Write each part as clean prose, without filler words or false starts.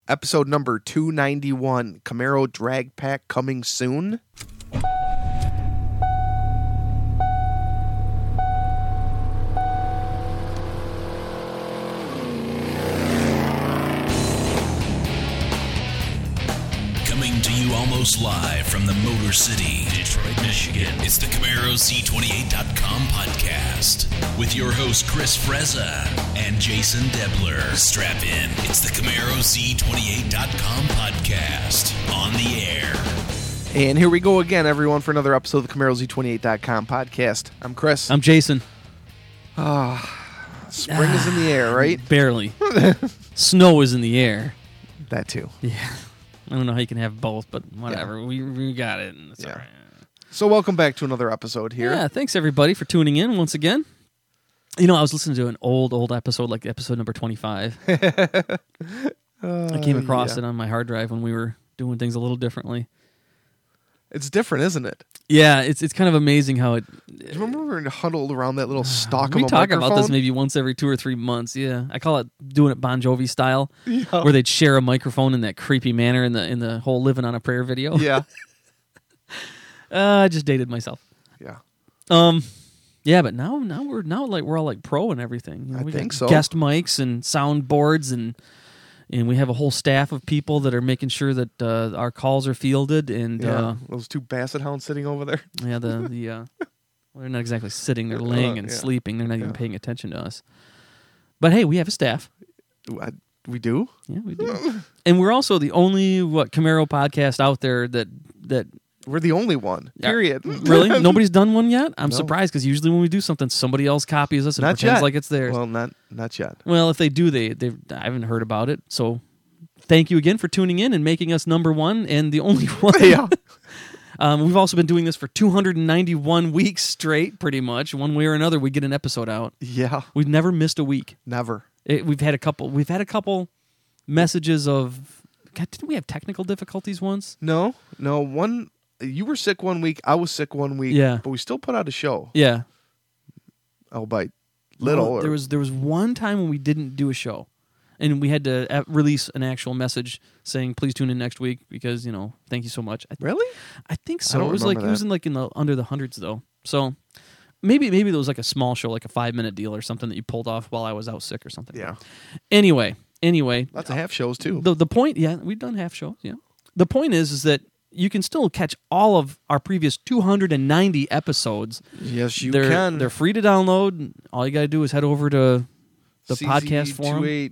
Episode number 291, Camaro Drag Pack coming soon. Coming to you almost live from the Motor City, Detroit, Michigan. It's the CamaroZ28.com podcast with your host Chris Frezza and Jason Debler. Strap in. It's the CamaroZ28.com podcast on the air. And here we go again, everyone, for another episode of the CamaroZ28.com podcast. I'm Chris. I'm Jason. Spring is in the air, right? Barely. Snow is in the air. That too. Yeah. I don't know how you can have both, but whatever. Yeah. We got it. And it's all right. So welcome back to another episode here. Yeah, thanks everybody for tuning in once again. You know, I was listening to an old episode, like episode number 25. I came across it on my hard drive when we were doing things a little differently. It's different, isn't it? Yeah, it's kind of amazing how it... Do you remember we were huddled around that little stalk of a We talk microphone? about this maybe once every 2 or 3 months, yeah. I call it doing it Bon Jovi style, Yeah. where they'd share a microphone in that creepy manner in the whole Living on a Prayer video. Yeah. I just dated myself. Yeah. Yeah, but now we're all like pro and everything. You know, I we think got so. Guest mics and soundboards and we have a whole staff of people that are making sure that our calls are fielded and Those two basset hounds sitting over there. well, they're not exactly sitting; they're laying and yeah. sleeping. They're not even paying attention to us. But hey, we have a staff. We do? Yeah, we do. And we're also the only Camaro podcast out there that We're the only one. Period. really nobody's done one yet. I'm No. surprised because usually when we do something, somebody else copies us and Not pretends yet. like it's theirs. Well, not yet. Well, if they do, I haven't heard about it. So thank you again for tuning in and making us number one and the only one. Yeah. We've also been doing this for 291 weeks straight, pretty much. One way or another, we get an episode out. Yeah. We've never missed a week. Never. We've had a couple messages of... God, didn't we have technical difficulties once? No. One. You were sick one week. I was sick one week. Yeah. But we still put out a show. Yeah. Albeit little. Well, there was one time when we didn't do a show. And we had to release an actual message saying, "Please tune in next week because thank you so much." Really? I think so. I don't It was remember in the under the hundreds though. So maybe there was like a small show, like a 5-minute deal or something that you pulled off while I was out sick or something. Yeah. Anyway, Lots of half shows too. the point, yeah, we've done half shows. Yeah. The point is that you can still catch all of our previous 290 episodes. Yes, you They're can. They're free to download. All you got to do is head over to the podcast forum.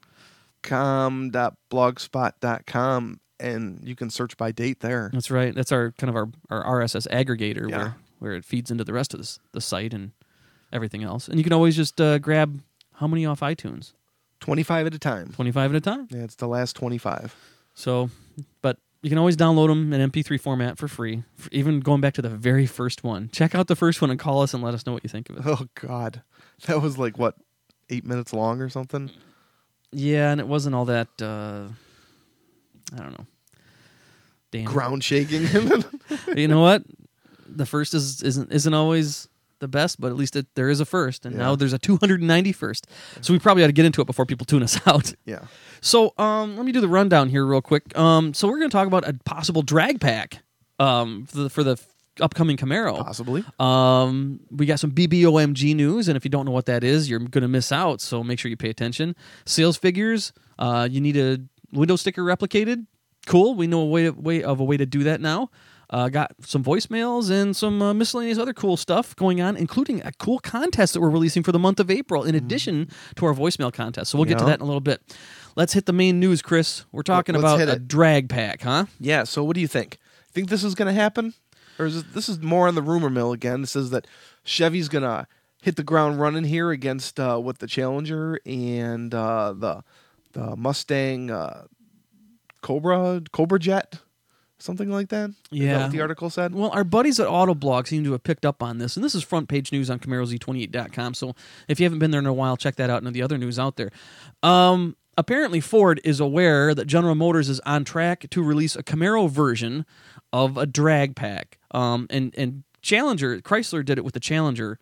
cz28com.blogspot.com and you can search by date there. That's right. That's our kind of our RSS aggregator Yeah. where it feeds into the rest of the site and everything else. And you can always just grab how many off iTunes? 25 at a time. 25 at a time. Yeah, it's the last 25. So, but you can always download them in MP3 format for free. Even going back to the very first one. Check out the first one and call us and let us know what you think of it. Oh, God. That was like, 8 minutes long or something? Yeah, and it wasn't all that, I don't know. Damn. Ground shaking. You know what? The first isn't always the best, but at least there is a first, and now there's a 291st. So we probably ought to get into it before people tune us out. Yeah. So let me do the rundown here real quick. So we're going to talk about a possible drag pack for the upcoming Camaro. Possibly. We got some BBOMG news, and if you don't know what that is, you're going to miss out, so make sure you pay attention. Sales figures, you need a window sticker replicated. Cool, we know a way to do that now. Got some voicemails and some miscellaneous other cool stuff going on, including a cool contest that we're releasing for the month of April, in addition to our voicemail contest. So we'll get to that in a little bit. Let's hit the main news, Chris. We're talking Let's about hit a it. drag pack, huh? Yeah, so what do you think? Think this is going to happen? Or is this is more on the rumor mill again? This is that Chevy's going to hit the ground running here against with the Challenger and the Mustang Cobra Jet, something like that? Is that what the article said? Well, our buddies at Autoblog seem to have picked up on this, and this is front page news on CamaroZ28.com, so if you haven't been there in a while, check that out and the other news out there. Apparently, Ford is aware that General Motors is on track to release a Camaro version of a drag pack. And Challenger, Chrysler did it with the Challenger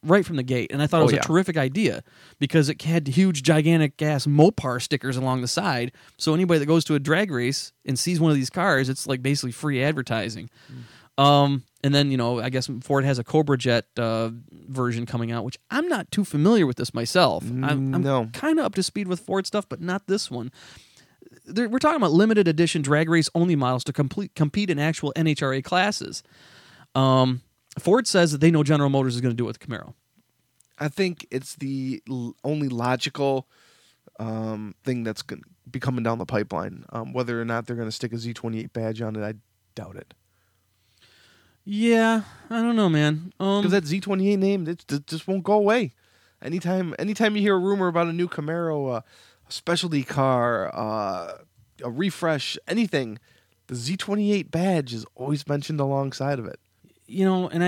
right from the gate, and I thought it was yeah. a terrific idea because it had huge, gigantic gas Mopar stickers along the side. So anybody that goes to a drag race and sees one of these cars, it's like basically free advertising. And then, I guess Ford has a Cobra Jet version coming out, which I'm not too familiar with this myself. I'm No. kind of up to speed with Ford stuff, but not this one. We're talking about limited edition drag race only models to compete in actual NHRA classes. Ford says that they know General Motors is going to do it with the Camaro. I think it's the only logical thing that's going to be coming down the pipeline. Whether or not they're going to stick a Z28 badge on it, I doubt it. Yeah, I don't know, man. Because that Z28 name, it just won't go away. Anytime you hear a rumor about a new Camaro, a specialty car, a refresh, anything, the Z28 badge is always mentioned alongside of it. And I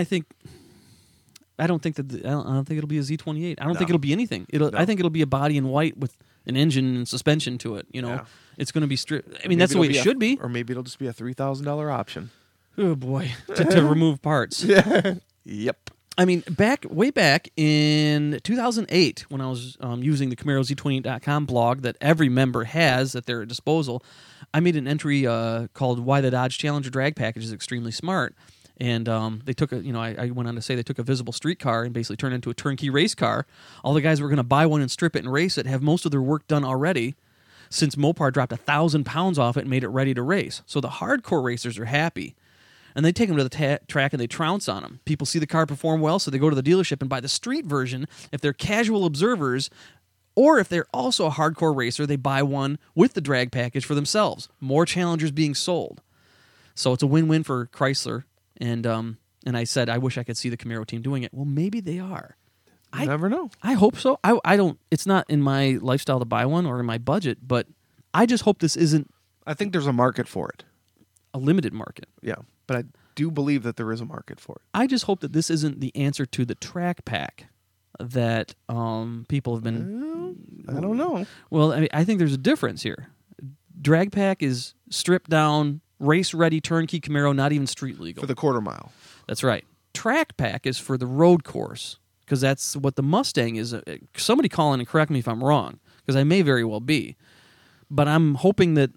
don't think it'll be a Z28. I don't think it'll be anything. I think it'll be a body in white with an engine and suspension to it. Yeah. It's going to be stripped. I mean, Maybe that's the way it'll it should be. Or maybe it'll just be a $3,000 option. Oh boy, to remove parts. Yep. I mean, way back in 2008, when I was using the CamaroZ28.com blog that every member has at their disposal, I made an entry called "Why the Dodge Challenger Drag Package is Extremely Smart." And they took I went on to say they took a visible street car and basically turned it into a turnkey race car. All the guys were going to buy one and strip it and race it, have most of their work done already, since Mopar dropped 1,000 pounds off it and made it ready to race. So the hardcore racers are happy. And they take them to the track and they trounce on them. People see the car perform well, so they go to the dealership and buy the street version. If they're casual observers, or if they're also a hardcore racer, they buy one with the drag package for themselves. More Challengers being sold. So it's a win-win for Chrysler. And I said, I wish I could see the Camaro team doing it. Well, maybe they are. You never know. I hope so. I don't. It's not in my lifestyle to buy one or in my budget, but I just hope this isn't I think there's a market for it. a limited market. Yeah. But I do believe that there is a market for it. I just hope that this isn't the answer to the track pack that people have been. I don't know. Well, I think there's a difference here. Drag pack is stripped down, race ready, turnkey Camaro, not even street legal. For the quarter mile. That's right. Track pack is for the road course because that's what the Mustang is. Somebody call in and correct me if I'm wrong because I may very well be. But I'm hoping that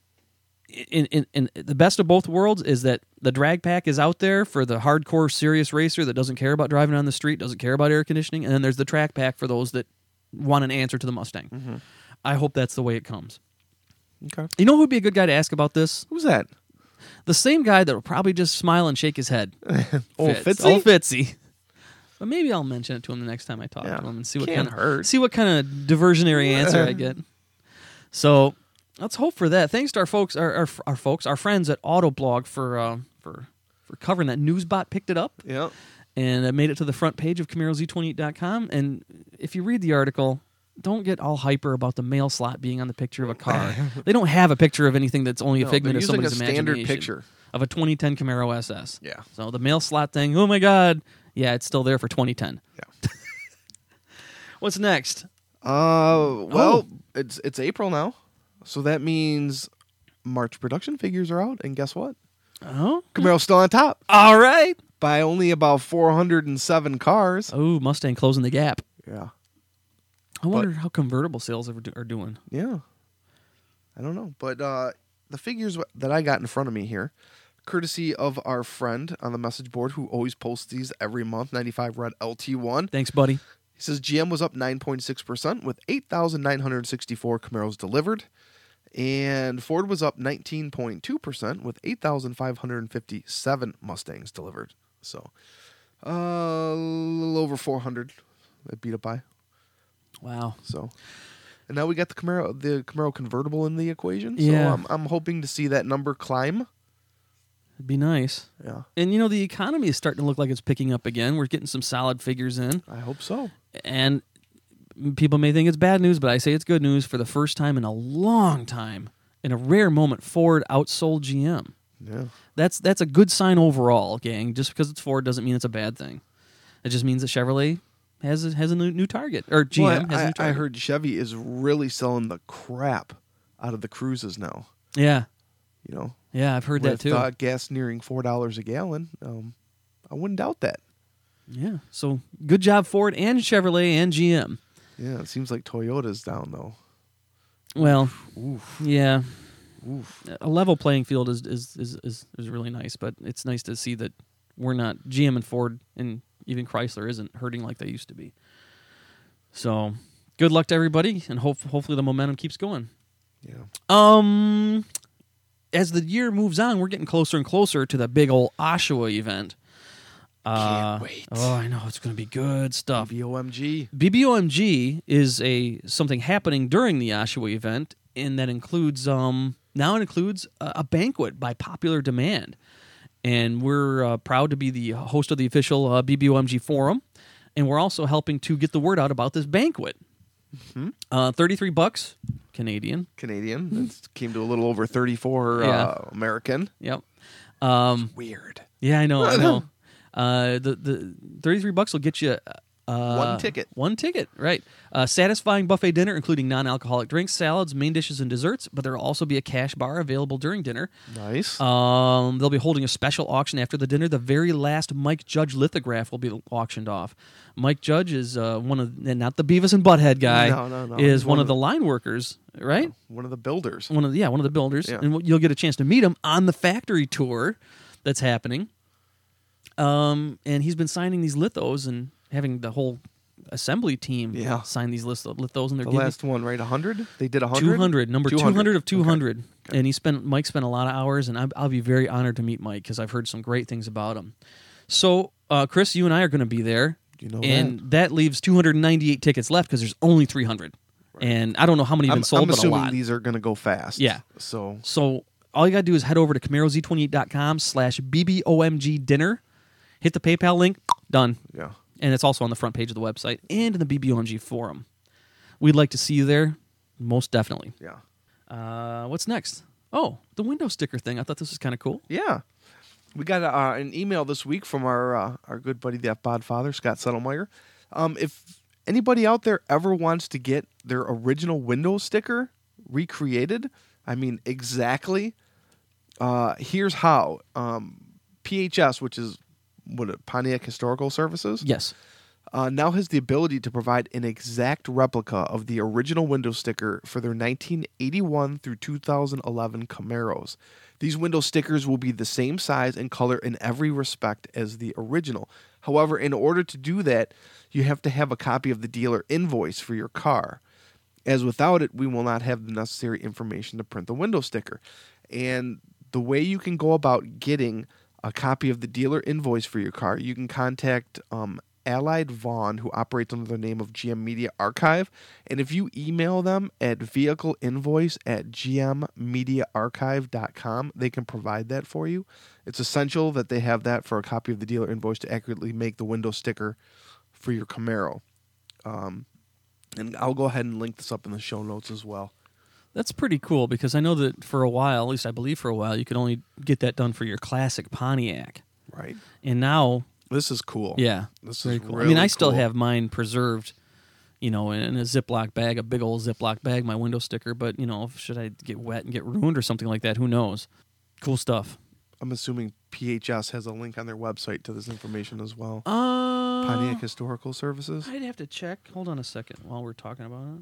in the best of both worlds is that the drag pack is out there for the hardcore serious racer that doesn't care about driving on the street, doesn't care about air conditioning, and then there's the track pack for those that want an answer to the Mustang. Mm-hmm. I hope that's the way it comes. Okay. You know who would be a good guy to ask about this? Who's that? The same guy that will probably just smile and shake his head. Old Fitzy? Old Fitzy. But maybe I'll mention it to him the next time I talk to him and see what Can't hurt. see what kind of diversionary answer I get. So let's hope for that. Thanks to our folks, our friends at Autoblog for covering that. Newsbot picked it up. Yeah. And it made it to the front page of CamaroZ28.com. And if you read the article, don't get all hyper about the mail slot being on the picture of a car. They don't have a picture of anything that's only a figment of somebody's a standard imagination. picture Of a 2010 Camaro SS. Yeah. So the mail slot thing, oh my God. Yeah, it's still there for 2010. Yeah. What's next? It's April now, so that means March production figures are out, and guess what? Oh, Camaro's still on top all right. by only about 407 cars. Oh, Mustang closing the gap. Yeah. I wonder how convertible sales are doing. Yeah. I don't know, but the figures that I got in front of me here, courtesy of our friend on the message board who always posts these every month, 95 Red LT1. Thanks, buddy. He says GM was up 9.6% with 8,964 Camaros delivered. And Ford was up 19.2% with 8,557 Mustangs delivered. So a little over 400 that beat it by. Wow. So, and now we got the Camaro convertible in the equation. Yeah. So I'm hoping to see that number climb. It'd be nice. Yeah. And, the economy is starting to look like it's picking up again. We're getting some solid figures in. I hope so. And people may think it's bad news, but I say it's good news. For the first time in a long time, in a rare moment, Ford outsold GM. Yeah. That's a good sign overall, gang. Just because it's Ford doesn't mean it's a bad thing. It just means that Chevrolet has a new target, or GM has a new target. I heard Chevy is really selling the crap out of the Cruises now. Yeah. Yeah, I've heard that too. Gas nearing $4 a gallon. I wouldn't doubt that. Yeah. So good job, Ford and Chevrolet and GM. Yeah, it seems like Toyota's down though. Well, Oof. yeah. Oof. A level playing field is really nice, but it's nice to see that we're not GM and Ford and even Chrysler isn't hurting like they used to be. So good luck to everybody, and hopefully the momentum keeps going. Yeah. As the year moves on, we're getting closer and closer to the big old Oshawa event. Can't wait. Oh, I know, it's going to be good stuff. BOMG. BBOMG is something happening during the Oshawa event, and that includes now it includes a banquet by popular demand. And we're proud to be the host of the official BBOMG forum, and we're also helping to get the word out about this banquet. Mm-hmm. $33 Canadian. It came to a little over 34 Yeah. American. Yep. Weird. Yeah, I know. The $33 will get you One ticket. One ticket, right. Satisfying buffet dinner, including non-alcoholic drinks, salads, main dishes, and desserts, but there will also be a cash bar available during dinner. Nice. They'll be holding a special auction after the dinner. The very last Mike Judge lithograph will be auctioned off. Mike Judge is one of, and not the Beavis and Butthead guy, No. is He's one of the line workers, right? One of the builders. One of the builders. Yeah. And you'll get a chance to meet him on the factory tour that's happening. And he's been signing these lithos and having the whole assembly team sign these lithos, and they're The giving last one, right? 100? They did 100? 200, number 200 of 200. Okay. And Mike spent a lot of hours, and I'll be very honored to meet Mike because I've heard some great things about him. So, Chris, you and I are going to be there, You know and that leaves 298 tickets left because there's only 300. Right. And I don't know how many have been sold, I'm but a assuming lot. these are going to go fast. Yeah. So all you got to do is head over to CamaroZ28.com/BBOMG dinner. Hit the PayPal link. Done. yeah. And it's also on the front page of the website and in the BBOMG forum. We'd like to see you there, most definitely. Yeah. What's next? Oh, the window sticker thing. I thought this was kind of cool. Yeah. We got an email this week from our good buddy, the F-Bod-Father, Scott Settlemeyer. If anybody out there ever wants to get their original window sticker recreated, I mean, exactly, here's how. PHS, which is Pontiac Historical Services, Yes. now has the ability to provide an exact replica of the original window sticker for their 1981 through 2011 Camaros. These window stickers will be the same size and color in every respect as the original. However, in order to do that, you have to have a copy of the dealer invoice for your car, as without it, we will not have the necessary information to print the window sticker. And the way you can go about getting a copy of the dealer invoice for your car, you can contact Allied Vaughn, who operates under the name of GM Media Archive. And if you email them at vehicleinvoice@gmmediaarchive.com, they can provide that for you. It's essential that they have that for a copy of the dealer invoice to accurately make the window sticker for your Camaro. And I'll go ahead and link this up in the show notes as well. That's pretty cool because I know that for a while, at least I believe for a while, you could only get that done for your classic Pontiac. Right. And now, This is cool. yeah, This very is cool. really I mean, I still cool. have mine preserved, in a Ziploc bag, a big old Ziploc bag, my window sticker. But, should I get wet and get ruined or something like that? Who knows? Cool stuff. I'm assuming PHS has a link on their website to this information as well. Pontiac Historical Services. I'd have to check. Hold on a second while we're talking about it.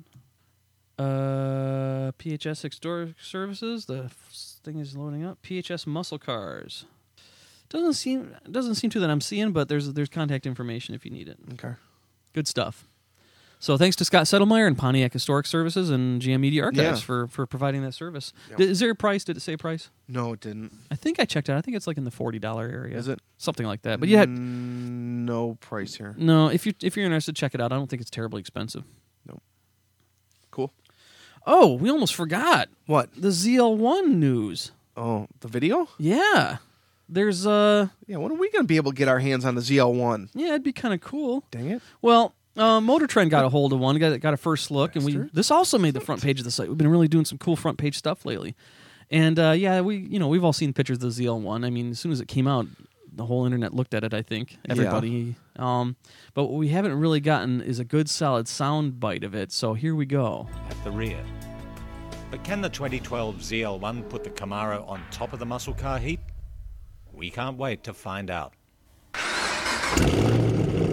PHS Historic Services. The thing is loading up. PHS Muscle Cars. Doesn't seem to that I'm seeing, but there's contact information if you need it. Okay. Good stuff. So thanks to Scott Settlemeyer and Pontiac Historic Services and GM Media Archives Yeah. for providing that service. Yep. Is there a price? Did it say price? No, it didn't. I think I checked out. I think it's like in the $40 area. Is it? Something like that. But you had no price here. no. If you're interested, check it out. I don't think it's terribly expensive. No. Cool. Oh, we almost forgot What? the ZL1 news. Oh, the video? Yeah, there's Yeah, when are we going to be able to get our hands on the ZL1? yeah, it'd be kind of cool. Dang it. Well, Motor Trend got a hold of one, got a first look, and this also made the front page of the site. We've been really doing some cool front page stuff lately, and we've all seen pictures of the ZL1. I mean, as soon as it came out, the whole internet looked at it. I think everybody. But what we haven't really gotten is a good solid sound bite of it. So here we go. At the rear. But can the 2012 ZL1 put the Camaro on top of the muscle car heap? We can't wait to find out.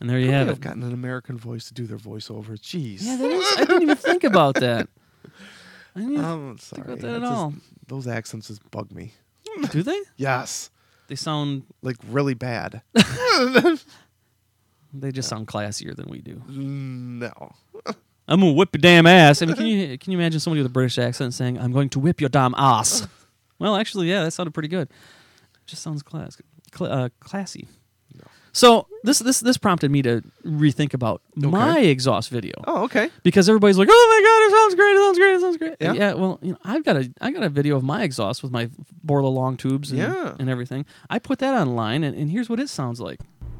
And there you have I've it. gotten an American voice to do their voiceovers. Jeez. Yeah, that is. I didn't even think about that. I didn't even I'm sorry. think about that at That's just- all. Those accents just bug me. Do they? Yes. They sound. Like really bad. They just sound classier than we do. No. I'm gonna whip your damn ass. I mean, can you imagine somebody with a British accent saying, "I'm going to whip your damn ass"? Well, actually, yeah, that sounded pretty good. It just sounds classy. No. So this prompted me to rethink about my exhaust video. Oh, okay. Because everybody's like, "Oh my god, it sounds great! It sounds great! It sounds great!" Yeah. Yeah. Well, I got a video of my exhaust with my Borla long tubes and everything. I put that online, and here's what it sounds like.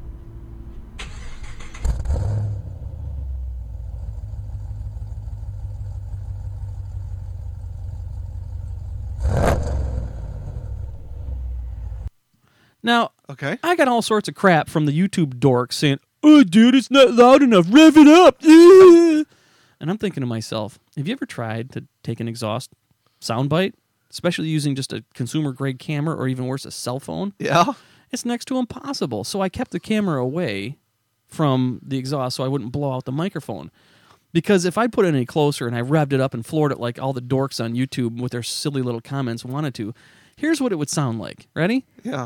Now, Okay. I got all sorts of crap from the YouTube dorks saying, "Oh, dude, it's not loud enough. Rev it up." And I'm thinking to myself, have you ever tried to take an exhaust soundbite, especially using just a consumer-grade camera or even worse, a cell phone? Yeah. It's next to impossible. So I kept the camera away from the exhaust so I wouldn't blow out the microphone. Because if I put it any closer and I revved it up and floored it like all the dorks on YouTube with their silly little comments wanted to, here's what it would sound like. Ready? Yeah.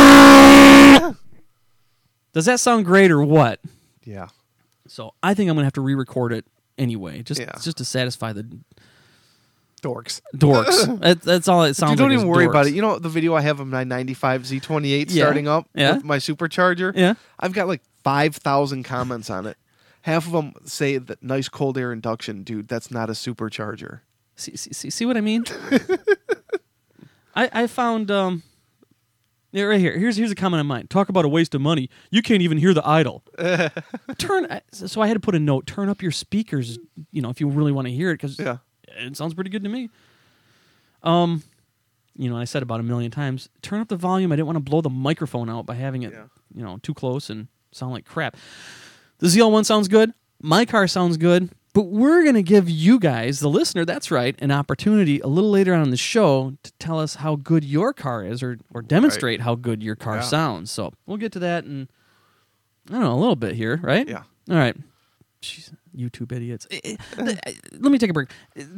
Does that sound great or what? Yeah. So I think I'm going to have to re-record it anyway, just to satisfy the Dorks. dorks. That's all it sounds like. Dude, don't even is worry dorks. about it. You know the video I have of my 95 Z28 Yeah. starting up Yeah. with my supercharger? Yeah. I've got like 5,000 comments on it. Half of them say that nice cold air induction, dude. That's not a supercharger. See what I mean? I found yeah, right here. Here's a comment of mine. Talk about a waste of money. You can't even hear the idle. So I had to put a note. Turn up your speakers, if you really want to hear it, because Yeah. it sounds pretty good to me. I said about 1,000,000 times, turn up the volume. I didn't want to blow the microphone out by having it, too close and sound like crap. The ZL1 sounds good. My car sounds good. But we're going to give you guys, the listener, that's right, an opportunity a little later on in the show to tell us how good your car is or demonstrate how good your car sounds. So we'll get to that in, I don't know, a little bit here, right? Yeah. All right. Jeez, YouTube idiots. Let me take a break.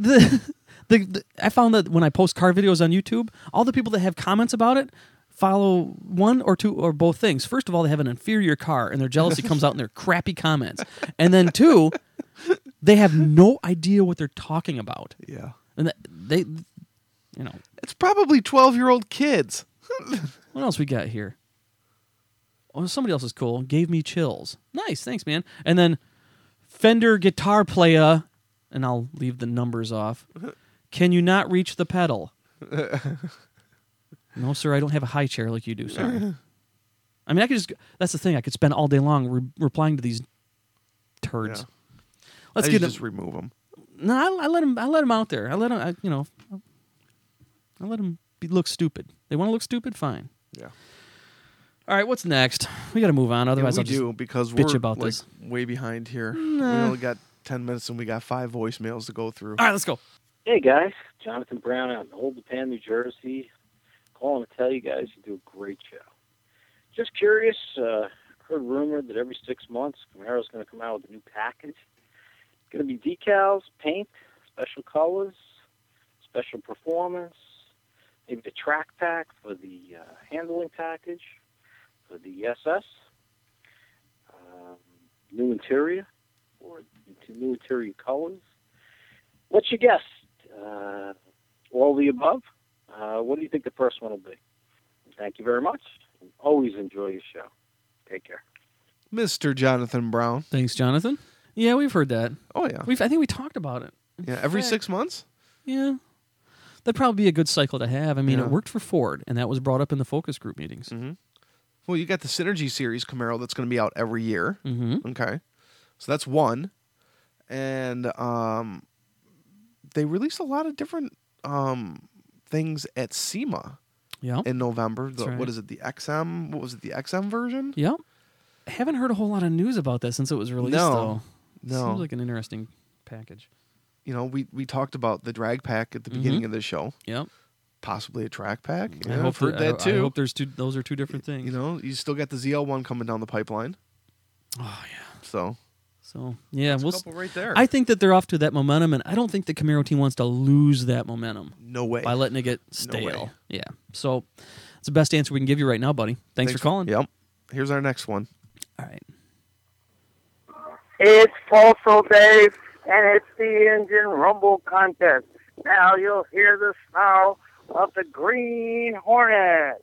I found that when I post car videos on YouTube, all the people that have comments about it follow one or two or both things. First of all, they have an inferior car, and their jealousy comes out in their crappy comments. And then two, they have no idea what they're talking about. Yeah. And they It's probably 12-year-old kids. what else we got here? Oh, somebody else is cool. Gave me chills. Nice, thanks, man. And then Fender guitar player, and I'll leave the numbers off. Can you not reach the pedal? No, sir, I don't have a high chair like you do. Sorry. I mean, I could just. That's the thing. I could spend all day long replying to these turds. Yeah. Let's I get just remove them. No, I let them out there. I let them. I let them look stupid. They want to look stupid. Fine. Yeah. All right. What's next? We got to move on. Otherwise, we I'll just do because bitch we're about like, this. way behind here. We only got 10 minutes and we got 5 voicemails to go through. All right, let's go. Hey guys, Jonathan Brown out in Old Japan, New Jersey. Calling to tell you guys you do a great show. Just curious, heard rumored that every 6 months Camaro's going to come out with a new package. It's going to be decals, paint, special colors, special performance, maybe the track pack for the handling package for the SS, new interior or new interior colors. What's your guess? All the above? What do you think the first one will be? Thank you very much. Always enjoy your show. Take care. Mr. Jonathan Brown. Thanks, Jonathan. Yeah, we've heard that. Oh, yeah. I think we talked about it. Yeah, every fact- 6 months? Yeah. That'd probably be a good cycle to have. I mean, Yeah. it worked for Ford, and that was brought up in the focus group meetings. Mm-hmm. Well, you got the Synergy Series Camaro that's going to be out every year. Mm-hmm. Okay. So that's one. And they released a lot of different things at SEMA Yeah. in November. That's right. What is it, the XM? What was it, the XM version? Yep. I haven't heard a whole lot of news about that since it was released, though. No. Seems like an interesting package. You know, we talked about the drag pack at the beginning of the show. Yep. Possibly a track pack. I Yeah, hope I've heard that too. I hope those are two different things. You know, you still got the ZL1 coming down the pipeline. Oh yeah. So yeah, that's a we'll. couple right there. I think that they're off to that momentum, and I don't think the Camaro team wants to lose that momentum no way. by letting it get No way. stale. Yeah. So it's the best answer we can give you right now, buddy. Thanks for calling. Yep. Here's our next one. All right. It's Postal Dave, and it's the Engine Rumble Contest. Now you'll hear the snarl of the Green Hornet.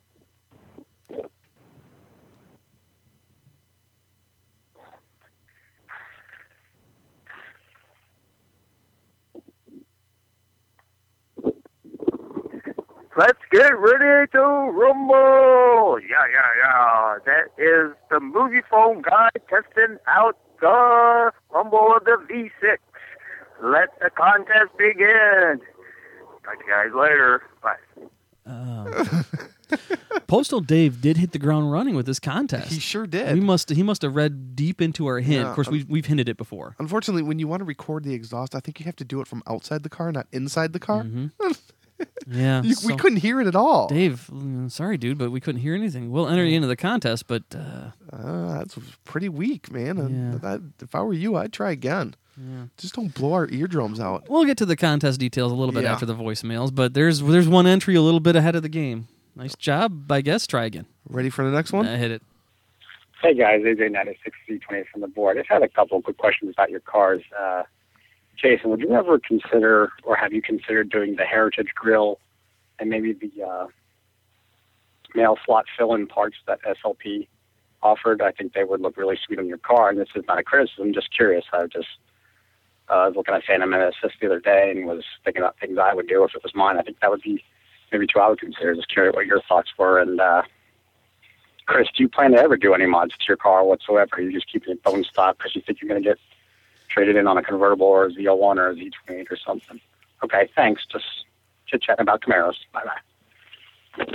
Let's get ready to rumble! Yeah. That is the movie phone guy testing out the rumble of the V6. Let the contest begin. Talk to you guys later. Bye. Postal Dave did hit the ground running with this contest. He sure did. He must have read deep into our hint. Yeah, Of course, we've hinted it before. Unfortunately, when you want to record the exhaust, I think you have to do it from outside the car, not inside the car. Yeah. We so- couldn't hear it at all. Dave, sorry, dude, but we couldn't hear anything. We'll enter you into the contest, but That's pretty weak, man. Yeah. If I were you, I'd try again. yeah. Just don't blow our eardrums out. We'll get to the contest details a little bit Yeah. after the voicemails, but there's one entry a little bit ahead of the game. Nice job, I guess. Try again. Ready for the next one? Hit it. Hey guys, AJ96C28 from the board. I just had a couple of quick questions about your cars. Jason, would you ever consider, or have you considered doing the Heritage Grill and maybe the mail slot fill-in parts that SLP offered? I think they would look really sweet on your car, and this is not a criticism, just curious. I was looking at Phantom Assist the other day and was thinking about things I would do if it was mine. I think that would be maybe two I would consider. Just curious what your thoughts were. And Chris, do you plan to ever do any mods to your car whatsoever? You're just keeping it bone stock because you think you're going to get traded in on a convertible or a Z01 or a Z28 or something. Okay, thanks. Just chit-chatting about Camaros. Bye-bye.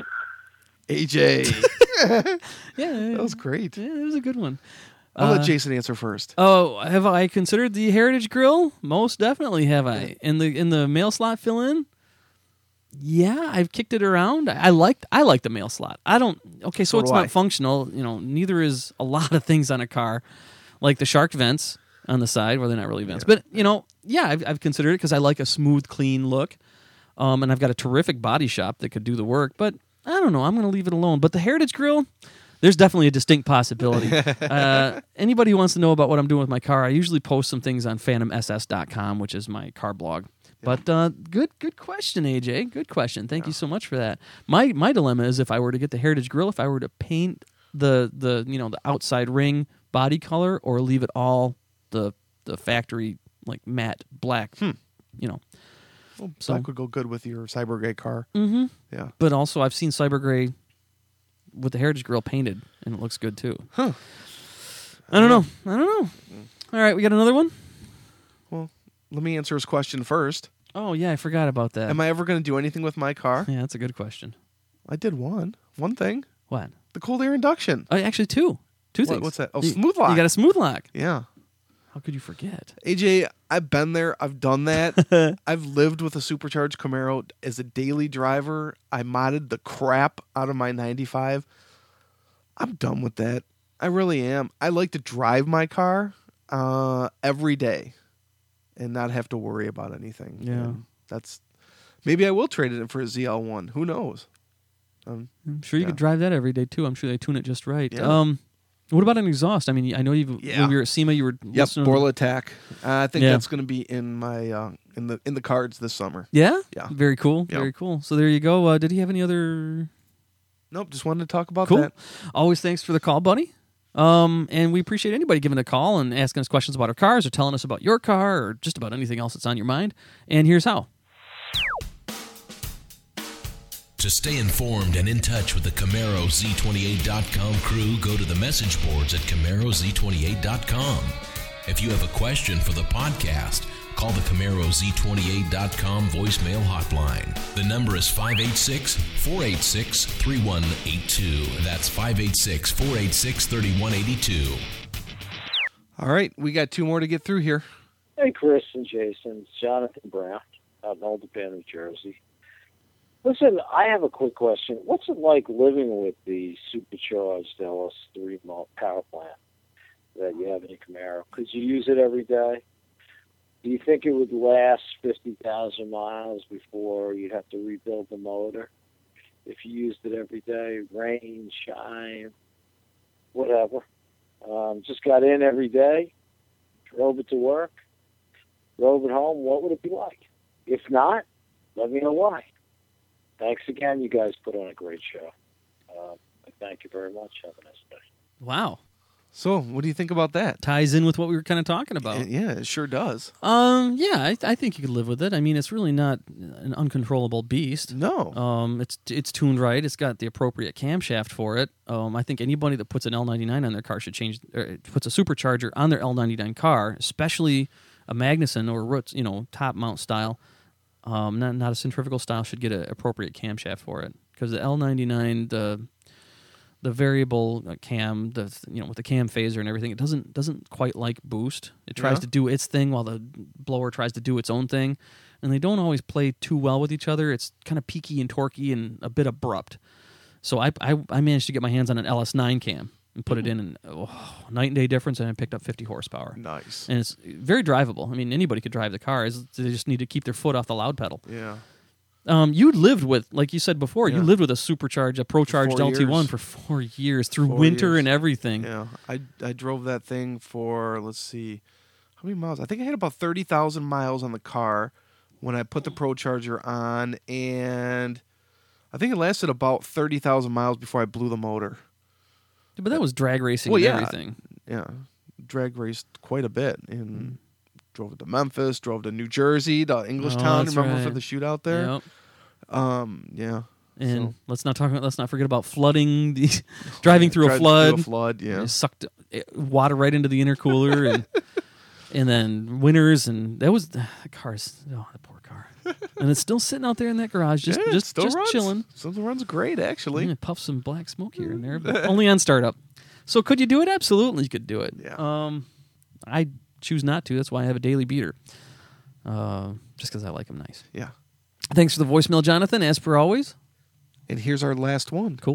AJ. Yeah, That was great. Yeah, it was a good one. I'll let Jason answer first. Oh, have I considered the Heritage Grill? Most definitely have I. In the mail slot fill-in? Yeah, I've kicked it around. I like the mail slot. Okay, so So it's do I. not functional. Neither is a lot of things on a car, like the shark vents on the side. Well, they're not really vents, but yeah, I've considered it because I like a smooth, clean look, and I've got a terrific body shop that could do the work. But I don't know. I'm going to leave it alone. But the Heritage Grill, there's definitely a distinct possibility. Anybody who wants to know about what I'm doing with my car, I usually post some things on phantomss.com, which is my car blog. But good question, AJ. Good question. Thank you so much for that. My dilemma is if I were to get the Heritage Grill, if I were to paint the outside ring body color or leave it all the factory like matte black. Well, So- black would go good with your Cyber Gray car. Mm-hmm. Yeah. But also, I've seen Cyber Gray with the Heritage Grill painted, and it looks good too. Huh. I don't know. All right, we got another one. Well, let me answer his question first. Oh yeah, I forgot about that. Am I ever going to do anything with my car? Yeah, that's a good question. I did one thing. What? The cold air induction. Oh, actually, two things. What's that? Oh, You- smooth lock. You got a smooth lock. Yeah. How could you forget? AJ, I've been there. I've done that. I've lived with a supercharged Camaro as a daily driver. I modded the crap out of my 95. I'm done with that. I really am. I like to drive my car every day and not have to worry about anything. Yeah. And maybe I will trade it in for a ZL1. Who knows? I'm sure you Yeah. could drive that every day too. I'm sure they tune it just right. Yeah. What about an exhaust? I mean, I know when we were at SEMA, you were Yep, listening to- Borla Attack. I think Yeah. that's going to be in my in the cards this summer. Yeah? Yeah. Very cool. Yep. Very cool. So there you go. Did he have any other... Nope, just wanted to talk about Cool. that. Always thanks for the call, buddy. And we appreciate anybody giving a call and asking us questions about our cars or telling us about your car or just about anything else that's on your mind. And here's how. To stay informed and in touch with the CamaroZ28.com crew, go to the message boards at CamaroZ28.com. If you have a question for the podcast, call the CamaroZ28.com voicemail hotline. The number is 586-486-3182. That's 586-486-3182. All right, we got two more to get through here. Hey, Chris and Jason. It's Jonathan Brown out in Old Japan, New Jersey. Listen, I have a quick question. What's it like living with the supercharged LS3 power plant? that you have in your Camaro? Could you use it every day? Do you think it would last 50,000 miles before you'd have to rebuild the motor? If you used it every day, rain, shine, whatever. Just got in every day, drove it to work, drove it home, what would it be like? If not, let me know why. Thanks again. You guys put on a great show. I thank you very much. Have a nice day. Wow. So, what do you think about that? Ties in with what we were kind of talking about. Yeah, it sure does. Yeah, I think you could live with it. I mean, it's really not an uncontrollable beast. No. It's tuned right. It's got the appropriate camshaft for it. I think anybody that puts an L99 on their car should change, or puts a supercharger on their L99 car, especially a Magnuson or Roots, top mount style. Not a centrifugal style, should get an appropriate camshaft for it, because the L99, the variable cam, with the cam phaser and everything, it doesn't quite like boost. It tries to do its thing while the blower tries to do its own thing, and they don't always play too well with each other. It's kind of peaky and torquey and a bit abrupt. So I managed to get my hands on an LS9 cam and put it in, and night and day difference, and I picked up 50 horsepower. Nice. And it's very drivable. I mean, anybody could drive the car. They just need to keep their foot off the loud pedal. Yeah. You lived with, like you said before, Yeah. you lived with a supercharged, a pro-charged 4 LT1 years. for 4 years, through 4 winter years. and everything. Yeah. I drove that thing for, let's see, how many miles? I think I had about 30,000 miles on the car when I put the Pro Charger on, and I think it lasted about 30,000 miles before I blew the motor. But that was drag racing Well, and yeah. everything. Yeah. Drag raced quite a bit, and drove it to Memphis, drove to New Jersey, to Englishtown, that's remember, right. for the shootout there? Yep. Yeah. And So- let's not forget about flooding, driving through a Driving flood. through a flood, yeah. It sucked water right into the intercooler, and and then winters, and that was the poor car, and it's still sitting out there in that garage, Yeah, it just still runs. chilling. Still runs great, actually. Yeah, puff some black smoke here and there, but only on startup. So could you do it? Absolutely, you could do it. Yeah. I choose not to. That's why I have a daily beater, just because I like them nice. Yeah. Thanks for the voicemail, Jonathan, as per always. And here's our last one. Cool.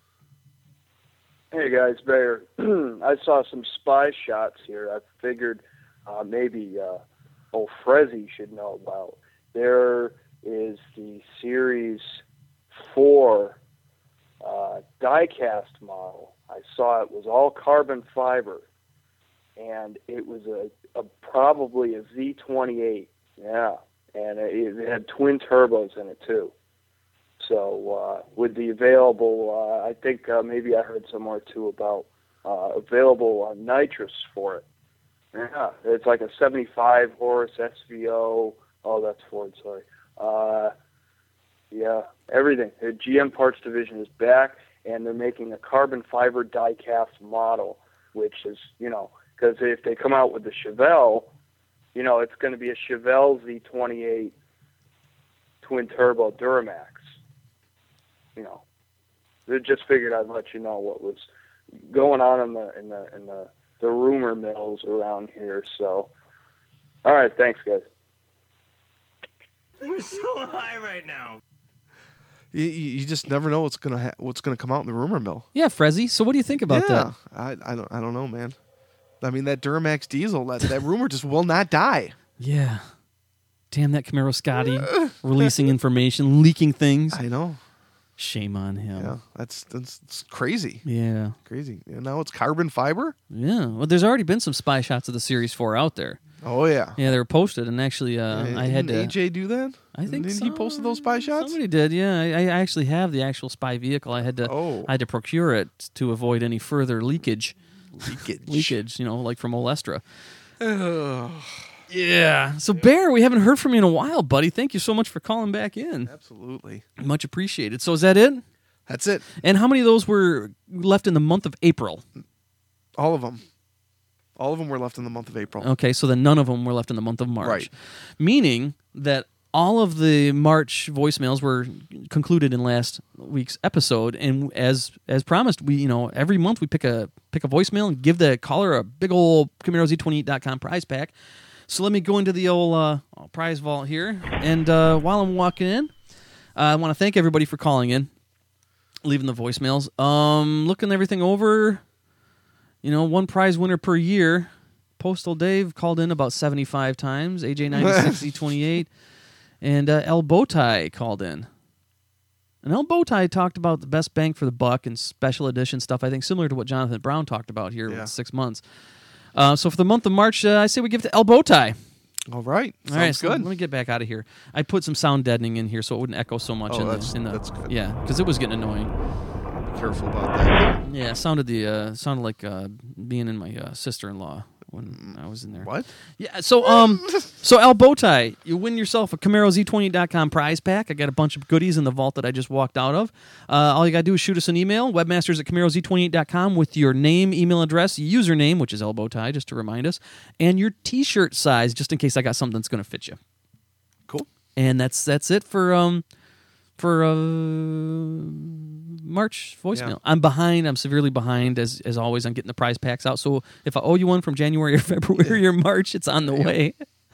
Hey guys, Bayer. I saw some spy shots here. I figured maybe Frezzi should know about. There is the Series 4 die-cast model. I saw it was all carbon fiber, and it was probably a Z28. Yeah, and it had twin turbos in it too. So with the available, I think maybe I heard somewhere too about available nitrous for it. Yeah, it's like a 75 horse SVO. Oh, that's Ford, sorry. Yeah, everything. The GM Parts Division is back, and they're making a carbon fiber die-cast model, which is, because if they come out with the Chevelle, it's going to be a Chevelle Z28 twin turbo Duramax. They just figured I'd let you know what was going on in the rumor mills around here. So, all right, thanks, guys. We're so high right now. You just never know what's gonna come out in the rumor mill. Yeah, Frezzi. So what do you think about that? I don't know, man. I mean, that Duramax diesel, that rumor just will not die. Yeah. Damn that Camaro Scotty releasing information, leaking things. I know. Shame on him. Yeah, that's crazy. Yeah. Crazy. And now it's carbon fiber? Yeah. Well, there's already been some spy shots of the Series 4 out there. Oh, yeah. Yeah, they were posted, and actually I had to... Didn't AJ do that? I think Didn't he posted those spy shots? Somebody did, yeah. I actually have the actual spy vehicle. I had to procure it to avoid any further leakage. Leakage, like from Olestra. Yeah. So, Bear, we haven't heard from you in a while, buddy. Thank you so much for calling back in. Absolutely. Much appreciated. So, is that it? That's it. And how many of those were left in the month of April? All of them. All of them were left in the month of April. Okay, so then none of them were left in the month of March. Right. Meaning that all of the March voicemails were concluded in last week's episode, and as promised, we every month we pick a voicemail and give the caller a big old CamaroZ28.com prize pack. So let me go into the old prize vault here, and while I'm walking in, I want to thank everybody for calling in, leaving the voicemails. Looking everything over. one prize winner per year. Postal Dave called in about 75 times. AJ96 Z28. And El Bowtie called in. And El Bowtie talked about the best bang for the buck and special edition stuff, I think similar to what Jonathan Brown talked about here with 6 months. So for the month of March, I say we give it to El Bowtie. All right. All right, Sounds so good. let me get back out of here. I put some sound deadening in here so it wouldn't echo so much. That's good. Yeah, because it was getting annoying. Be careful about that. Yeah, it sounded like being in my sister-in-law when I was in there. What? Yeah, so El Bowtie, you win yourself a Camaro Z28.com prize pack. I got a bunch of goodies in the vault that I just walked out of. All you got to do is shoot us an email, webmasters@CamaroZ28.com, with your name, email address, username, which is El Bowtie, just to remind us, and your T-shirt size, just in case I got something that's going to fit you. Cool. And that's it for March voicemail. Yeah. I'm behind. I'm severely behind, as always, on getting the prize packs out. So if I owe you one from January or February or March, it's on the way.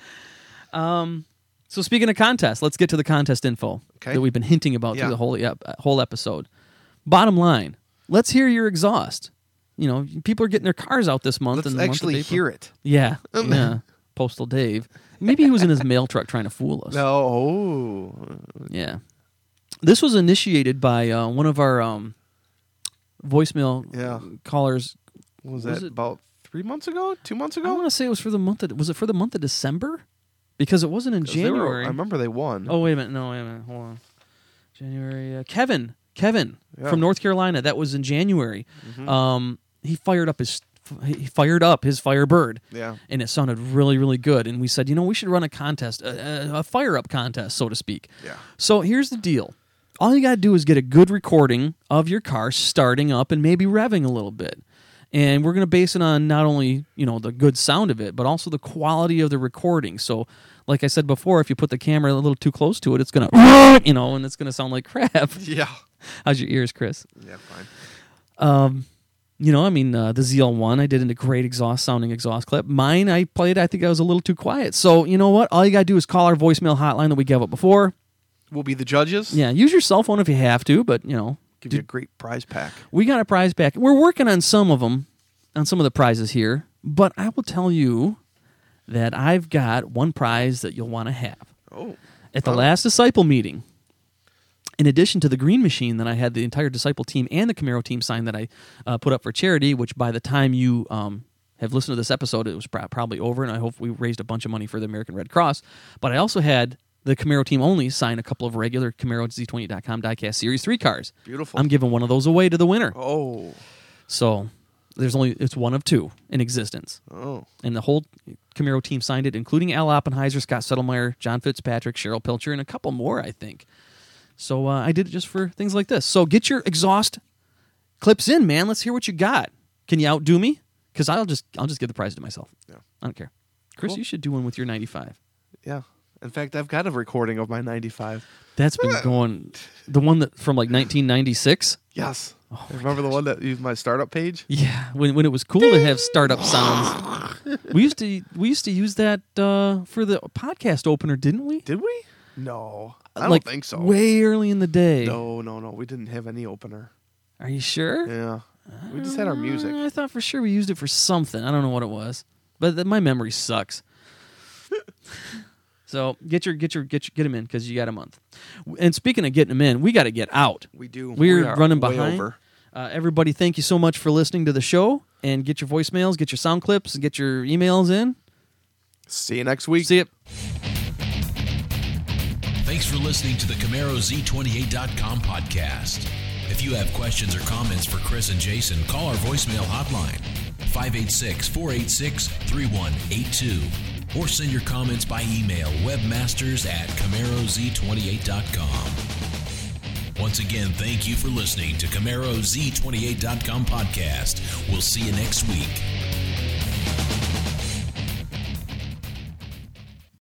So speaking of contests, let's get to the contest info that we've been hinting about through the whole episode. Bottom line, let's hear your exhaust. People are getting their cars out this month. Let's in the actually month of hear it. Yeah. Yeah. Postal Dave. Maybe he was in his mail truck trying to fool us. No. Yeah. This was initiated by one of our voicemail callers. Was it about 3 months ago? 2 months ago? I want to say it was for the month of... Was it for the month of December? Because it wasn't in January. I remember they won. Oh, wait a minute. No, wait a minute. Hold on. January... Kevin from North Carolina. That was in January. Mm-hmm. He fired up his Firebird. Yeah. And it sounded really, really good. And we said, we should run a contest, a fire-up contest, so to speak. Yeah. So here's the deal. All you got to do is get a good recording of your car starting up and maybe revving a little bit. And we're going to base it on not only, the good sound of it, but also the quality of the recording. So, like I said before, if you put the camera a little too close to it, it's going to, and it's going to sound like crap. Yeah. How's your ears, Chris? Yeah, fine. The ZL1, I did a great sounding exhaust clip. Mine, I think I was a little too quiet. So, you know what? All you got to do is call our voicemail hotline that we gave up before. We'll be the judges. Yeah, use your cell phone if you have to, but, Give you a great prize pack. We got a prize pack. We're working on some of them, on some of the prizes here, but I will tell you that I've got one prize that you'll want to have. Oh. At the last Disciple meeting, in addition to the green machine that I had the entire Disciple team and the Camaro team sign that I put up for charity, which by the time you have listened to this episode, it was probably over, and I hope we raised a bunch of money for the American Red Cross. But I also had the Camaro team only sign a couple of regular Camaro Z28.com diecast Series 3 cars. Beautiful. I'm giving one of those away to the winner. Oh. So it's one of two in existence. Oh. And the whole Camaro team signed it, including Al Oppenheiser, Scott Settlemeyer, John Fitzpatrick, Cheryl Pilcher, and a couple more, I think. So I did it just for things like this. So get your exhaust clips in, man. Let's hear what you got. Can you outdo me? Because I'll just give the prize to myself. Yeah. I don't care. Chris, You should do one with your 95. Yeah. In fact, I've got a recording of my 95. That's been going... The one that from 1996? Yes. Oh, remember the one that used my startup page? Yeah, when it was cool to have startup sounds. We used to use that for the podcast opener, didn't we? Did we? No. I don't think so. Way early in the day. No. We didn't have any opener. Are you sure? Yeah. We just had our music. I thought for sure we used it for something. I don't know what it was. But my memory sucks. So get them in because you got a month. And speaking of getting them in, we got to get out. We do. We're running behind. Over. Everybody, thank you so much for listening to the show. And get your voicemails, get your sound clips, and get your emails in. See you next week. See you. Thanks for listening to the CamaroZ28.com podcast. If you have questions or comments for Chris and Jason, call our voicemail hotline, 586-486-3182. Or send your comments by email, webmasters@CamaroZ28.com. Once again, thank you for listening to CamaroZ28.com podcast. We'll see you next week.